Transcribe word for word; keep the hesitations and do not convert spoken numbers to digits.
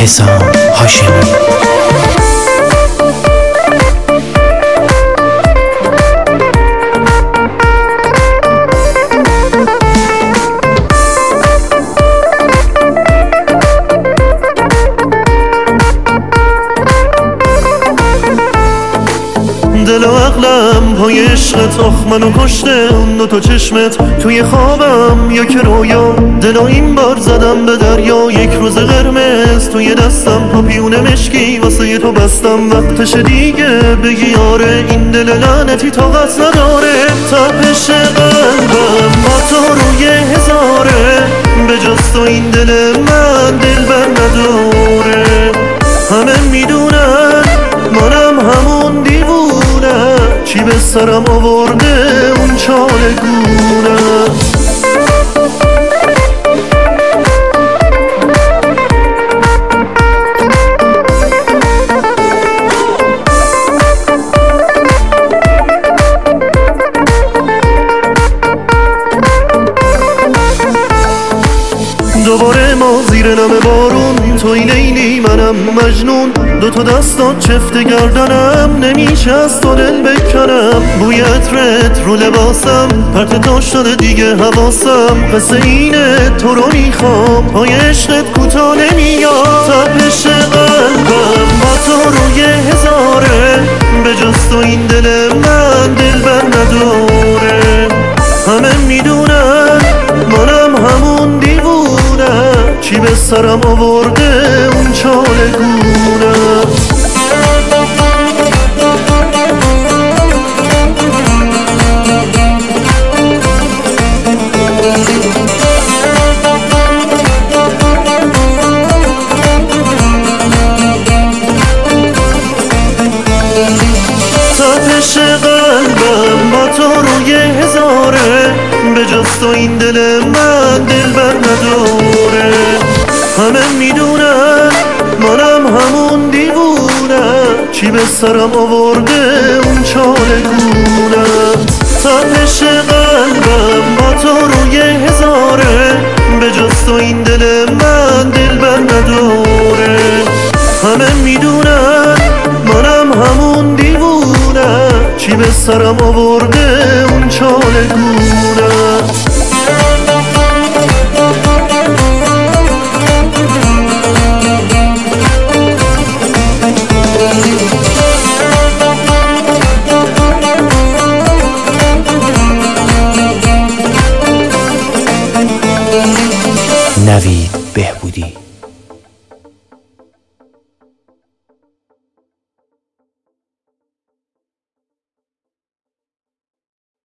حسام هاشمی. دل و عقلم پای عشقت، آخ منو کشته اون دوتا چشمت. توی خوابم یا که رویا، دلو این بار زدم به دریا. یک روز قرمز توی دستم، پاپیون مشکی واسه تو بستم. وقتش دیگه بگی آره، این دل لعنتی طاقت نداره. تپش قلبم با تو روی هزاره، به جز تو این دل من دل بر نداره. همه میدونن منم همون دیوونه، چی به سرم آورده اون چالگونه. دوباره ما زیر نم بارون، توی لیلی منم مجنون. دو تا دستات چفت گردنم، نمیشه از تو دل بکنم. بوی عطرت رو لباسم، پرت تا شده دیگه حواسم. قصه اینه تو رو میخوام، پای عشقت کوتا نمیاد. تپش قلبم با تو روی هزاره، به جز تو این دل من دل بر نداره. همه میدونن منم همون دیوونه، چی به سرم آورده اون چالگونه. تپش قلبم با تو روی هزاره، به جز تو این دل من دل بر نداره. همه میدونن منم همون دیوونه، چی به سرم آورده اون چالگونه. تپش قلبم با تو روی هزاره، به جز تو این دل من دل بر نداره. همه میدونن منم همون دیوونه، چی به سرم آورده اون چالگونه. نوید بهبودی.